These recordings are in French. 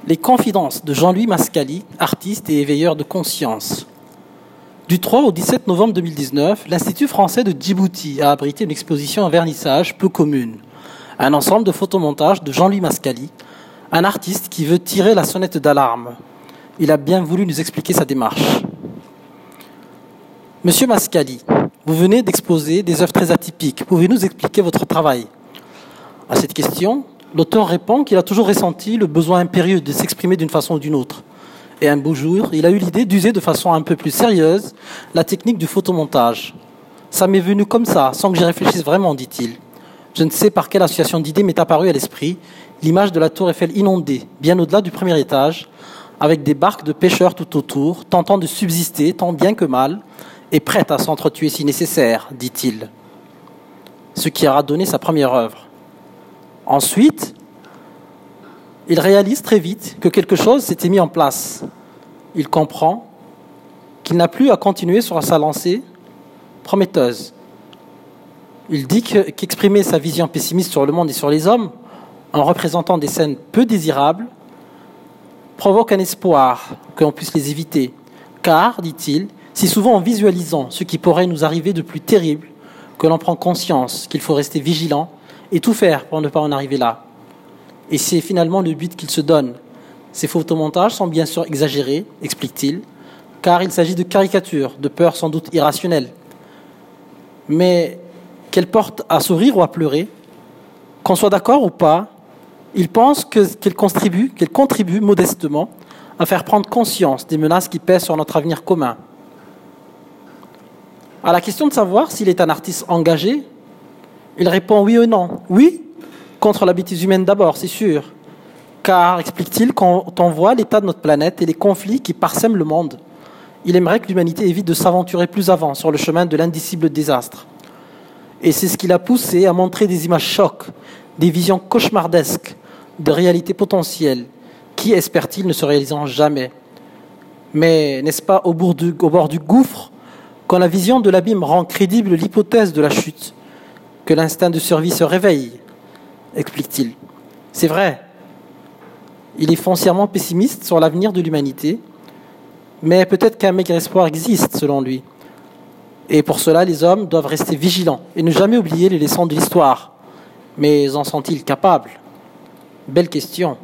Les confidences de Jean-Louis Mascali, artiste et éveilleur de conscience. Du 3 au 17 novembre 2019, l'Institut français de Djibouti a abrité une exposition en vernissage peu commune. Un ensemble de photomontages de Jean-Louis Mascali, un artiste qui veut tirer la sonnette d'alarme. Il a bien voulu nous expliquer sa démarche. Monsieur Mascali, vous venez d'exposer des œuvres très atypiques. Pouvez-vous nous expliquer votre travail? À cette question, l'auteur répond qu'il a toujours ressenti le besoin impérieux de s'exprimer d'une façon ou d'une autre. Et un beau jour, il a eu l'idée d'user de façon un peu plus sérieuse la technique du photomontage. Ça m'est venu comme ça, sans que j'y réfléchisse vraiment, dit-il. Je ne sais par quelle association d'idées m'est apparue à l'esprit l'image de la tour Eiffel inondée, bien au-delà du premier étage, avec des barques de pêcheurs tout autour, tentant de subsister tant bien que mal, et prêtes à s'entretuer si nécessaire, dit-il. Ce qui aura donné sa première œuvre. Ensuite, il réalise très vite que quelque chose s'était mis en place. Il comprend qu'il n'a plus à continuer sur sa lancée prometteuse. Il dit qu'exprimer sa vision pessimiste sur le monde et sur les hommes, en représentant des scènes peu désirables, provoque un espoir que l'on puisse les éviter. Car, dit-il, c'est souvent en visualisant ce qui pourrait nous arriver de plus terrible que l'on prend conscience qu'il faut rester vigilant et tout faire pour ne pas en arriver là. Et c'est finalement le but qu'il se donne. Ces photomontages sont bien sûr exagérés, explique-t-il, car il s'agit de caricatures, de peurs sans doute irrationnelles. Mais qu'elles portent à sourire ou à pleurer, qu'on soit d'accord ou pas, il pense qu'elles contribuent modestement à faire prendre conscience des menaces qui pèsent sur notre avenir commun. À la question de savoir s'il est un artiste engagé, il répond oui ou non. Oui, contre la bêtise humaine d'abord, c'est sûr. Car, explique-t-il, quand on voit l'état de notre planète et les conflits qui parsèment le monde, il aimerait que l'humanité évite de s'aventurer plus avant sur le chemin de l'indicible désastre. Et c'est ce qui l'a poussé à montrer des images chocs, des visions cauchemardesques de réalités potentielles qui, espère-t-il, ne se réaliseront jamais. Mais n'est-ce pas au bord du gouffre, quand la vision de l'abîme rend crédible l'hypothèse de la chute, que l'instinct de survie se réveille, explique-t-il. C'est vrai, il est foncièrement pessimiste sur l'avenir de l'humanité, mais peut-être qu'un maigre espoir existe, selon lui. Et pour cela, les hommes doivent rester vigilants et ne jamais oublier les leçons de l'histoire. Mais en sont-ils capables? Belle question.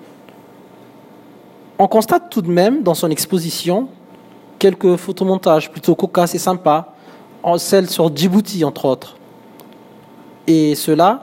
On constate tout de même dans son exposition quelques photomontages plutôt cocasses et sympas, celles sur Djibouti entre autres. Et cela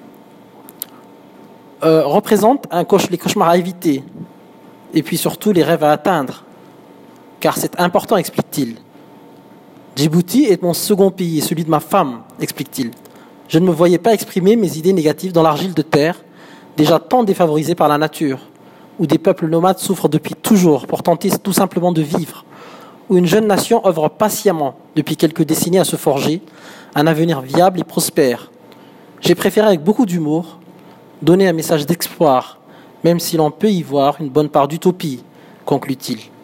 représente les cauchemars à éviter et puis surtout les rêves à atteindre. Car c'est important, explique-t-il. Djibouti est mon second pays et celui de ma femme, explique-t-il. Je ne me voyais pas exprimer mes idées négatives dans l'argile de terre, déjà tant défavorisée par la nature, où des peuples nomades souffrent depuis toujours pour tenter tout simplement de vivre, où une jeune nation œuvre patiemment depuis quelques décennies à se forger un avenir viable et prospère. J'ai préféré avec beaucoup d'humour donner un message d'espoir, même si l'on peut y voir une bonne part d'utopie, conclut-il.